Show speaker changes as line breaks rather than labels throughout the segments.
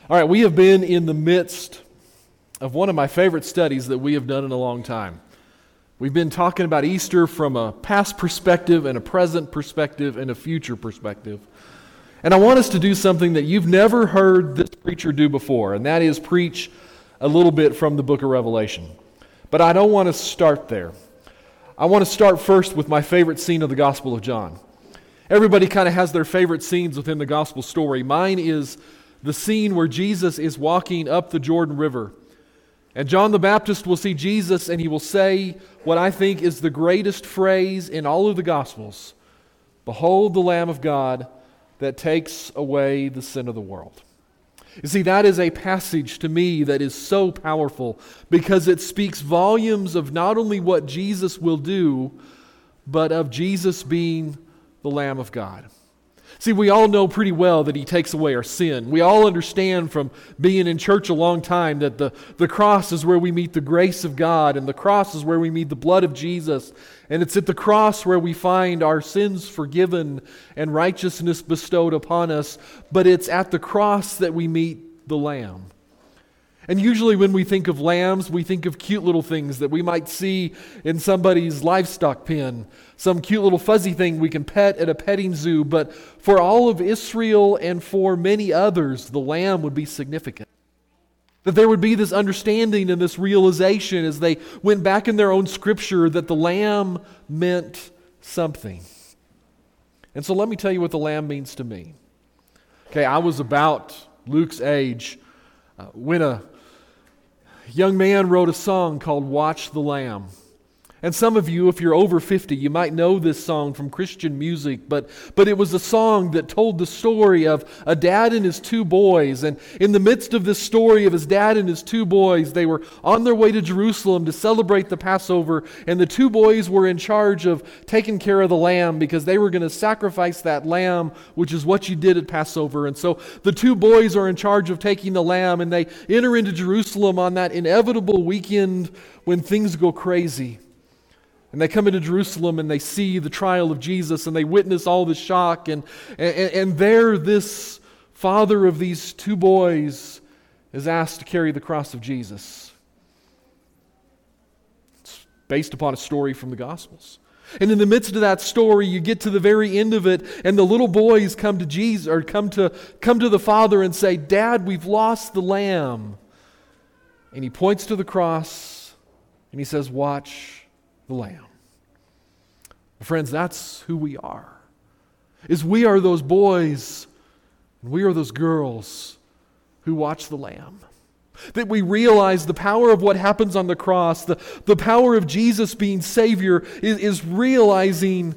All right, we have been in the midst of one of my favorite studies that we have done in a long time. We've been talking about Easter from a past perspective and a present perspective and a future perspective. And I want us to do something that you've never heard this preacher do before, and that is preach a little bit from the book of Revelation. But I don't want to start there. I want to start first with my favorite scene of the Gospel of John. Everybody kind of has their favorite scenes within the Gospel story. Mine is the scene where Jesus is walking up the Jordan River. And John the Baptist will see Jesus and he will say what I think is the greatest phrase in all of the Gospels. Behold the Lamb of God that takes away the sin of the world. You see, that is a passage to me that is so powerful because it speaks volumes of not only what Jesus will do, but of Jesus being the Lamb of God. See, we all know pretty well that He takes away our sin. We all understand from being in church a long time that the cross is where we meet the grace of God, and the cross is where we meet the blood of Jesus. And it's at the cross where we find our sins forgiven and righteousness bestowed upon us. But it's at the cross that we meet the Lamb. And usually when we think of lambs, we think of cute little things that we might see in somebody's livestock pen. Some cute little fuzzy thing we can pet at a petting zoo. But for all of Israel and for many others, the lamb would be significant. That there would be this understanding and this realization as they went back in their own scripture that the lamb meant something. And so let me tell you what the lamb means to me. Okay, I was about Luke's age when a young man wrote a song called Watch the Lamb. And some of you, if you're over 50, you might know this song from Christian music, but it was a song that told the story of a dad and his two boys. And in the midst of this story of his dad and his two boys, they were on their way to Jerusalem to celebrate the Passover, and the two boys were in charge of taking care of the lamb because they were going to sacrifice that lamb, which is what you did at Passover. And so the two boys are in charge of taking the lamb, and they enter into Jerusalem on that inevitable weekend when things go crazy. And they come into Jerusalem and they see the trial of Jesus and they witness all the shock. And there this father of these two boys is asked to carry the cross of Jesus. It's based upon a story from the Gospels. And in the midst of that story, you get to the very end of it, and the little boys come to Jesus or come to the father and say, "Dad, we've lost the lamb." And he points to the cross and he says, "Watch the Lamb." Friends, that's who we are. Is we are those boys and we are those girls who watch the Lamb. That we realize the power of what happens on the cross, the power of Jesus being Savior is realizing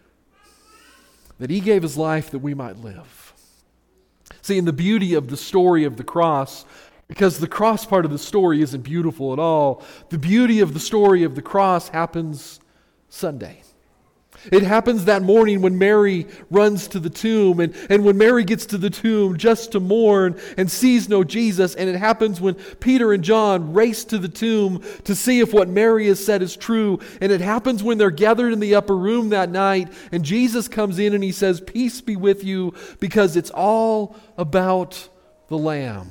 that He gave His life that we might live. See, in the beauty of the story of the cross, because the cross part of the story isn't beautiful at all, the beauty of the story of the cross happens Sunday. It happens that morning when Mary runs to the tomb, and when Mary gets to the tomb just to mourn and sees no Jesus, and it happens when Peter and John race to the tomb to see if what Mary has said is true, and it happens when they're gathered in the upper room that night, and Jesus comes in and He says, "Peace be with you," because it's all about the Lamb.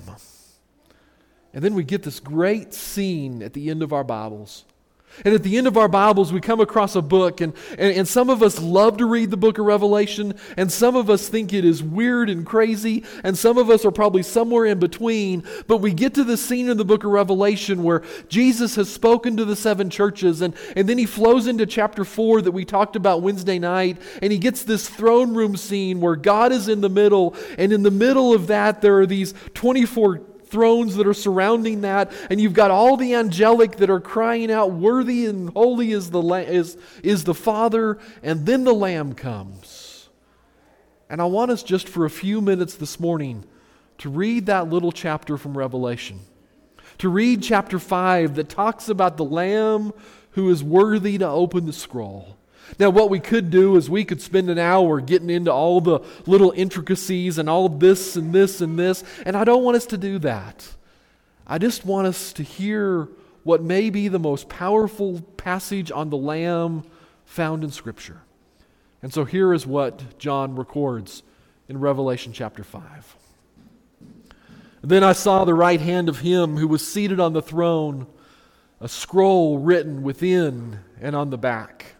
And then we get this great scene at the end of our Bibles. And at the end of our Bibles, we come across a book, and some of us love to read the book of Revelation, and some of us think it is weird and crazy, and some of us are probably somewhere in between. But we get to the scene in the book of Revelation where Jesus has spoken to the seven churches, and then He flows into chapter 4 that we talked about Wednesday night, and He gets this throne room scene where God is in the middle, and in the middle of that there are these 24 thrones that are surrounding that, and you've got all the angelic that are crying out, "Worthy and holy is the Father," and then the Lamb comes. And I want us just for a few minutes this morning to read that little chapter from Revelation, to read chapter 5 that talks about the Lamb who is worthy to open the scroll. Now, what we could do is we could spend an hour getting into all the little intricacies and all this and this and this, and I don't want us to do that. I just want us to hear what may be the most powerful passage on the Lamb found in Scripture. And so here is what John records in Revelation chapter 5. Then I saw the right hand of him who was seated on the throne, a scroll written within and on the back,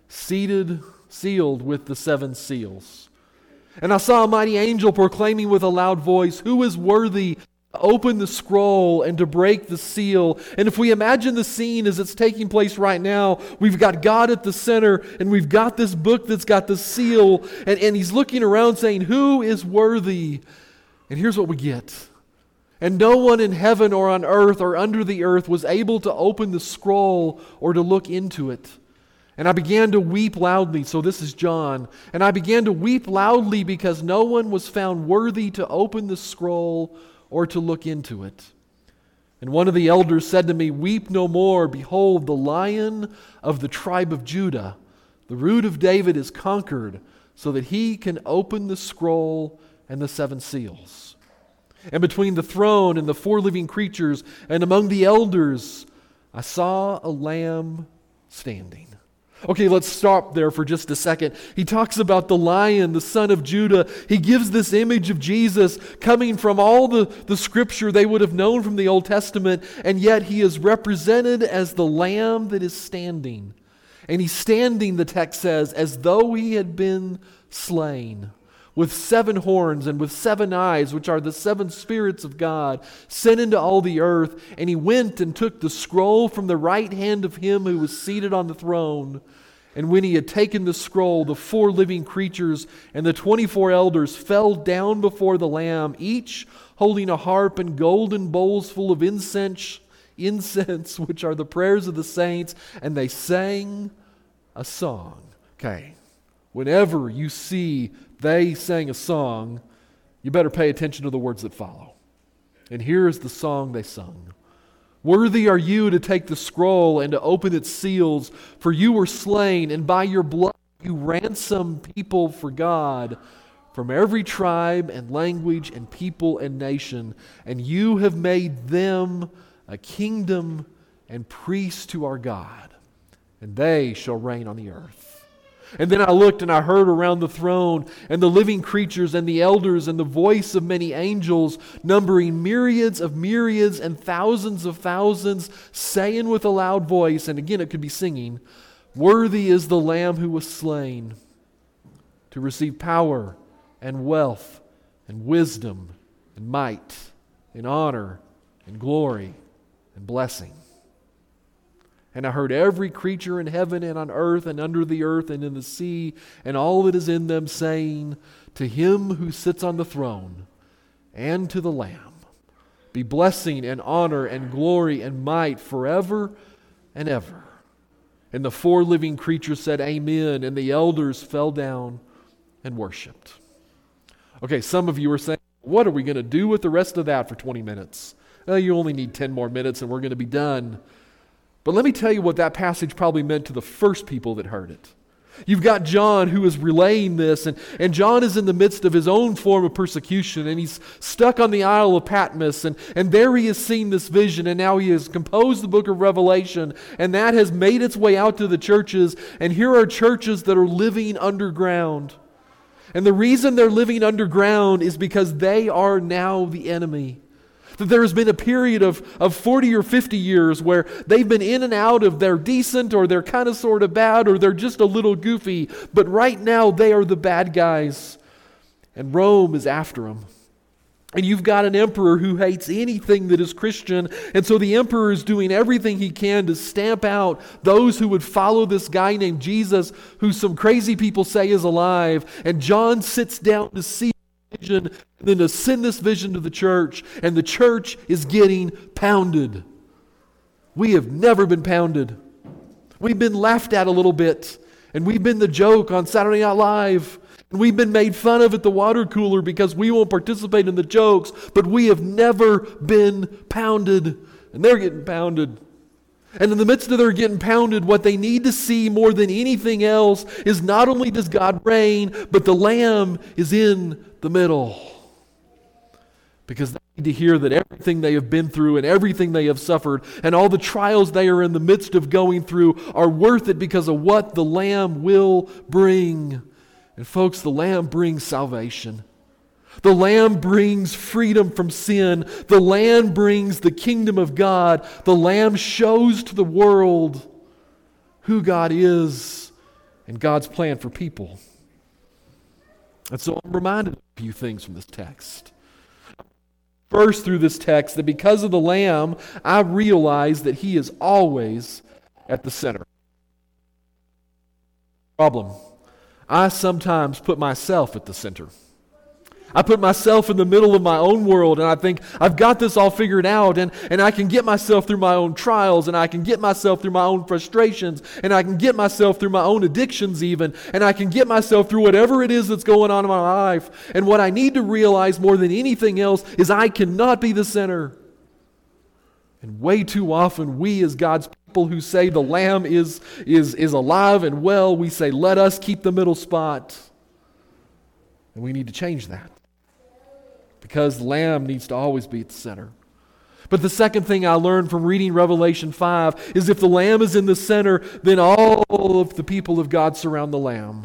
sealed with the 7 seals. And I saw a mighty angel proclaiming with a loud voice, "Who is worthy to open the scroll and to break the seal?" And if we imagine the scene as it's taking place right now, we've got God at the center, and we've got this book that's got the seal, and he's looking around saying, "Who is worthy?" And here's what we get. And no one in heaven or on earth or under the earth was able to open the scroll or to look into it. And I began to weep loudly. So this is John. And I began to weep loudly because no one was found worthy to open the scroll or to look into it. And one of the elders said to me, "Weep no more. Behold, the Lion of the tribe of Judah, the Root of David, is conquered, so that he can open the scroll and the 7 seals." And between the throne and the 4 living creatures and among the elders, I saw a lamb standing. Okay, let's stop there for just a second. He talks about the Lion, the Son of Judah. He gives this image of Jesus coming from all the scripture they would have known from the Old Testament, and yet he is represented as the Lamb that is standing. And he's standing, the text says, as though he had been slain, with 7 horns and with 7 eyes, which are the 7 spirits of God, sent into all the earth. And he went and took the scroll from the right hand of him who was seated on the throne. And when he had taken the scroll, the 4 living creatures and the 24 elders fell down before the Lamb, each holding a harp and golden bowls full of incense, which are the prayers of the saints, and they sang a song. Okay, whenever you see they sang a song, you better pay attention to the words that follow. And here is the song they sung. "Worthy are you to take the scroll and to open its seals, for you were slain, and by your blood you ransomed people for God from every tribe and language and people and nation, and you have made them a kingdom and priests to our God, and they shall reign on the earth." And then I looked and I heard around the throne and the living creatures and the elders and the voice of many angels, numbering myriads of myriads and thousands of thousands, saying with a loud voice, and again it could be singing, "Worthy is the Lamb who was slain to receive power and wealth and wisdom and might and honor and glory and blessing." And I heard every creature in heaven and on earth and under the earth and in the sea and all that is in them saying, "To him who sits on the throne and to the Lamb be blessing and honor and glory and might forever and ever." And the 4 living creatures said, "Amen," and the elders fell down and worshiped. Okay, some of you are saying, what are we going to do with the rest of that for 20 minutes? You only need 10 more minutes and we're going to be done. But let me tell you what that passage probably meant to the first people that heard it. You've got John who is relaying this, and John is in the midst of his own form of persecution, and he's stuck on the Isle of Patmos, and there he has seen this vision, and now he has composed the book of Revelation, and that has made its way out to the churches, and here are churches that are living underground. And the reason they're living underground is because they are now the enemy. That there has been a period of 40 or 50 years where they've been in and out of they're decent or they're kind of sort of bad or they're just a little goofy. But right now they are the bad guys. And Rome is after them. And you've got an emperor who hates anything that is Christian. And so the emperor is doing everything he can to stamp out those who would follow this guy named Jesus, who some crazy people say is alive. And John sits down to see vision, and then to send this vision to the church, and the church is getting pounded. We have never been pounded. We've been laughed at a little bit, and we've been the joke on Saturday Night Live, and we've been made fun of at the water cooler because we won't participate in the jokes, but we have never been pounded, and they're getting pounded. And in the midst of their getting pounded, what they need to see more than anything else is not only does God reign, but the Lamb is in the middle. Because they need to hear that everything they have been through and everything they have suffered and all the trials they are in the midst of going through are worth it because of what the Lamb will bring. And folks, the Lamb brings salvation. The Lamb brings freedom from sin. The Lamb brings the kingdom of God. The Lamb shows to the world who God is and God's plan for people. And so I'm reminded of a few things from this text. First, through this text, that because of the Lamb, I realize that He is always at the center. Problem. I sometimes put myself at the center. I put myself in the middle of my own world, and I think I've got this all figured out, and I can get myself through my own trials, and I can get myself through my own frustrations, and I can get myself through my own addictions even, and I can get myself through whatever it is that's going on in my life. And what I need to realize more than anything else is I cannot be the center. And way too often, we as God's people who say the Lamb is alive and well, we say, let us keep the middle spot. And we need to change that. Because the Lamb needs to always be at the center. But the second thing I learned from reading Revelation 5 is if the Lamb is in the center, then all of the people of God surround the Lamb.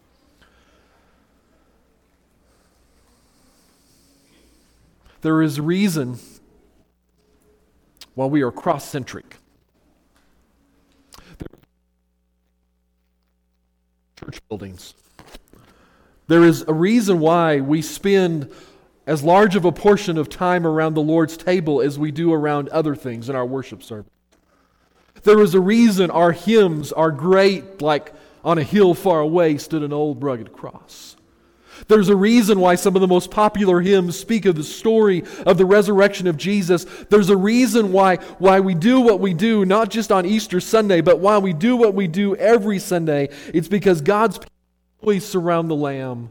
There is a reason why we are cross-centric. Church buildings. There is a reason why we spend as large of a portion of time around the Lord's table as we do around other things in our worship service. There is a reason our hymns are great, like on a hill far away stood an old rugged cross. There's a reason why some of the most popular hymns speak of the story of the resurrection of Jesus. There's a reason why we do what we do, not just on Easter Sunday, but why we do what we do every Sunday. It's because God's people always surround the Lamb.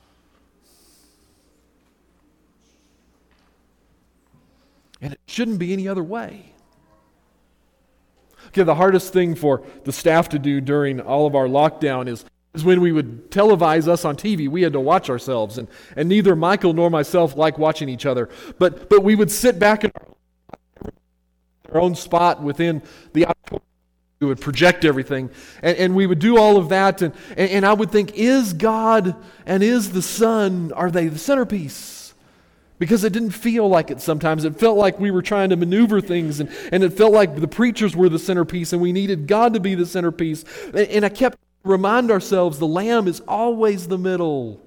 And it shouldn't be any other way. Okay, the hardest thing for the staff to do during all of our lockdown is when we would televise us on TV. We had to watch ourselves, and neither Michael nor myself like watching each other. But we would sit back in our own spot within the auditorium. We would project everything, and we would do all of that, and I would think, is God and is the Son, are they the centerpiece? Because it didn't feel like it sometimes. It felt like we were trying to maneuver things, and it felt like the preachers were the centerpiece, and we needed God to be the centerpiece. And I kept remind ourselves, the Lamb is always the middle,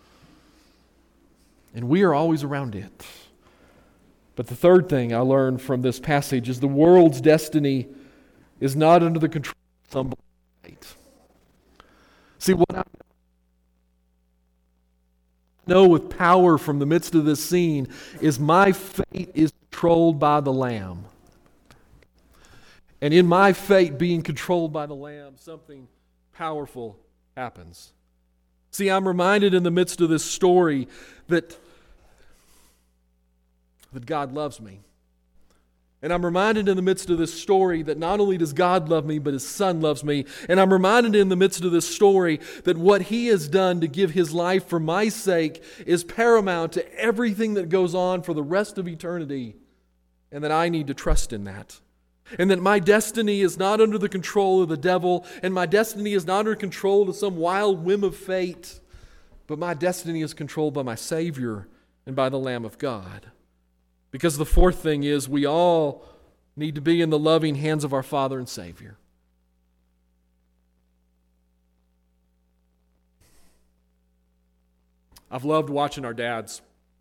and we are always around it. But the third thing I learned from this passage is the world's destiny is not under the control of some fate. See, what I know with power from the midst of this scene is my fate is controlled by the Lamb. And in my fate being controlled by the Lamb, something powerful happens. See, I'm reminded in the midst of this story that God loves me. And I'm reminded in the midst of this story that not only does God love me, but His Son loves me. And I'm reminded in the midst of this story that what He has done to give His life for my sake is paramount to everything that goes on for the rest of eternity. And that I need to trust in that. And that my destiny is not under the control of the devil, and my destiny is not under control of some wild whim of fate, but my destiny is controlled by my Savior and by the Lamb of God. Because the fourth thing is we all need to be in the loving hands of our Father and Savior. I've loved watching our dads.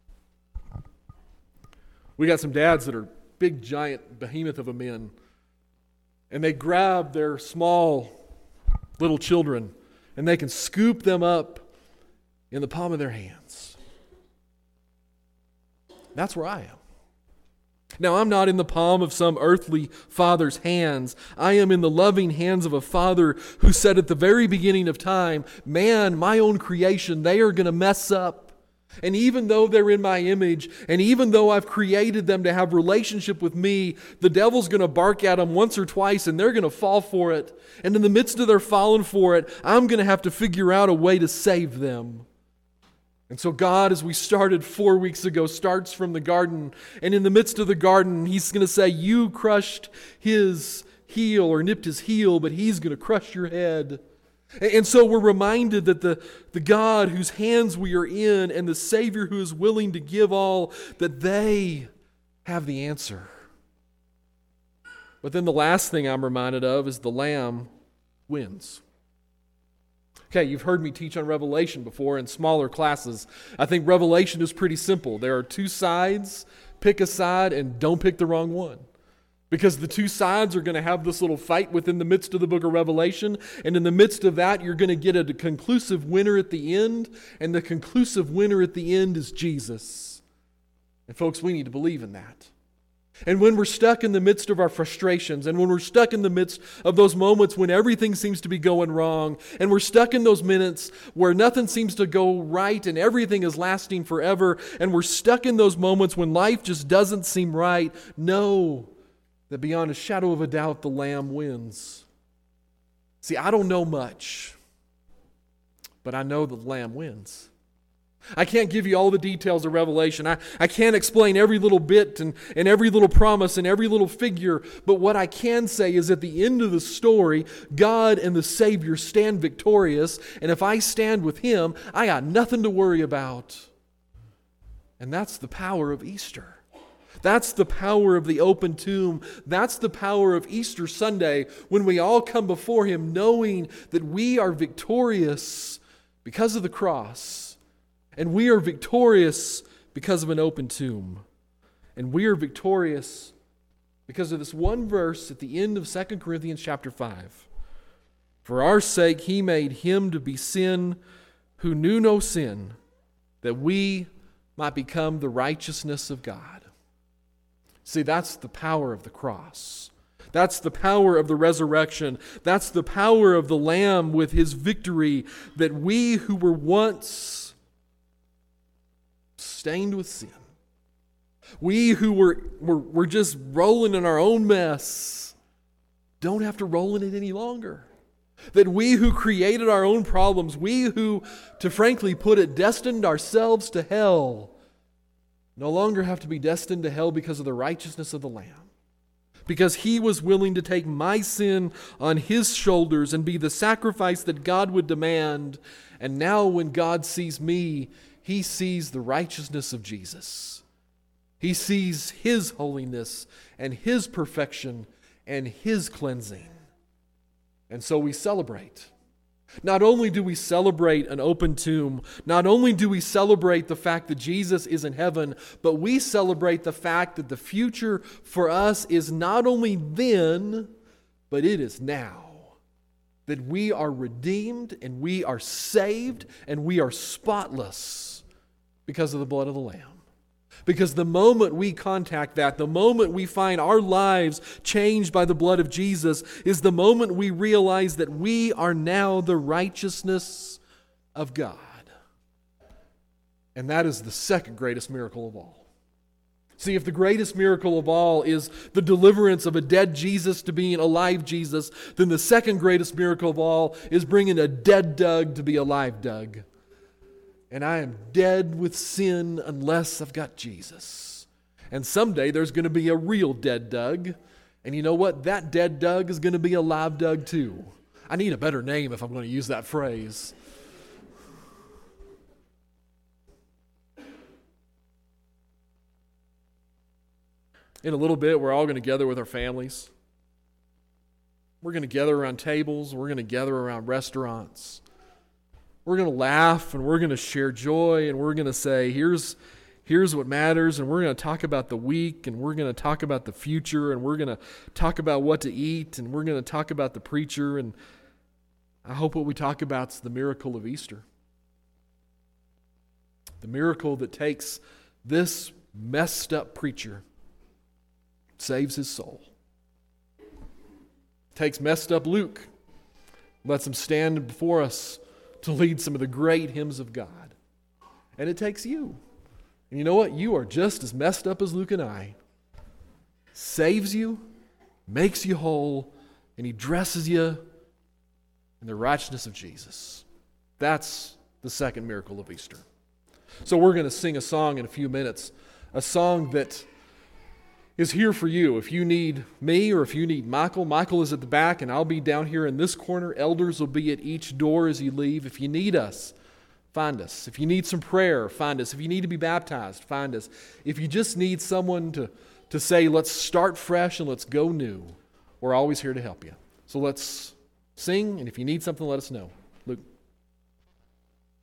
We got some dads that are big, giant behemoth of a men. And they grab their small little children and they can scoop them up in the palm of their hands. That's where I am. Now, I'm not in the palm of some earthly father's hands. I am in the loving hands of a Father who said at the very beginning of time, man, my own creation, they are going to mess up. And even though they're in my image, and even though I've created them to have relationship with me, the devil's going to bark at them once or twice and they're going to fall for it. And in the midst of their falling for it, I'm going to have to figure out a way to save them. And so God, as we started 4 weeks ago, starts from the garden. And in the midst of the garden, He's going to say, you crushed his heel or nipped his heel, but He's going to crush your head. And so we're reminded that the God whose hands we are in and the Savior who is willing to give all, that they have the answer. But then the last thing I'm reminded of is the Lamb wins. Okay, you've heard me teach on Revelation before in smaller classes. I think Revelation is pretty simple. There are two sides. Pick a side and don't pick the wrong one. Because the two sides are going to have this little fight within the midst of the book of Revelation. And in the midst of that, you're going to get a conclusive winner at the end. And the conclusive winner at the end is Jesus. And folks, we need to believe in that. And when we're stuck in the midst of our frustrations, and when we're stuck in the midst of those moments when everything seems to be going wrong, and we're stuck in those minutes where nothing seems to go right and everything is lasting forever, and we're stuck in those moments when life just doesn't seem right, know that beyond a shadow of a doubt, the Lamb wins. See, I don't know much, but I know the Lamb wins. I can't give you all the details of Revelation. I can't explain every little bit and every little promise and every little figure. But what I can say is at the end of the story, God and the Savior stand victorious. And if I stand with Him, I got nothing to worry about. And that's the power of Easter. That's the power of the open tomb. That's the power of Easter Sunday when we all come before Him knowing that we are victorious because of the cross. And we are victorious because of an open tomb. And we are victorious because of this one verse at the end of 2 Corinthians chapter 5. For our sake He made Him to be sin who knew no sin, that we might become the righteousness of God. See, that's the power of the cross. That's the power of the resurrection. That's the power of the Lamb with His victory, that we who were once stained with sin, we who were just rolling in our own mess, don't have to roll in it any longer. That we who created our own problems, we who, to frankly put it, destined ourselves to hell, no longer have to be destined to hell because of the righteousness of the Lamb. Because He was willing to take my sin on His shoulders and be the sacrifice that God would demand. And now when God sees me, He sees the righteousness of Jesus. He sees His holiness and His perfection and His cleansing. And so we celebrate. Not only do we celebrate an open tomb, not only do we celebrate the fact that Jesus is in heaven, but we celebrate the fact that the future for us is not only then, but it is now. That we are redeemed and we are saved and we are spotless because of the blood of the Lamb. Because the moment we contact that, the moment we find our lives changed by the blood of Jesus, is the moment we realize that we are now the righteousness of God. And that is the second greatest miracle of all. See, if the greatest miracle of all is the deliverance of a dead Jesus to being alive Jesus, then the second greatest miracle of all is bringing a dead Doug to be alive Doug. And I am dead with sin unless I've got Jesus. And someday there's going to be a real dead Doug. And you know what? That dead Doug is going to be a live Doug too. I need a better name if I'm going to use that phrase. In a little bit, we're all going to gather with our families. We're going to gather around tables. We're going to gather around restaurants. We're going to laugh and we're going to share joy and we're going to say, here's what matters, and we're going to talk about the week and we're going to talk about the future and we're going to talk about what to eat and we're going to talk about the preacher, and I hope what we talk about is the miracle of Easter. The miracle that takes this messed up preacher, saves his soul. Takes messed up Luke, lets him stand before us to lead some of the great hymns of God. And it takes you. And you know what? You are just as messed up as Luke and I. Saves you, makes you whole, and He dresses you in the righteousness of Jesus. That's the second miracle of Easter. So we're going to sing a song in a few minutes, a song that is here for you. If you need me or if you need Michael, Michael is at the back and I'll be down here in this corner. Elders will be at each door as you leave. If you need us, find us. If you need some prayer, find us. If you need to be baptized, find us. If you just need someone to say, let's start fresh and let's go new, we're always here to help you. So let's sing, and if you need something, let us know. Luke.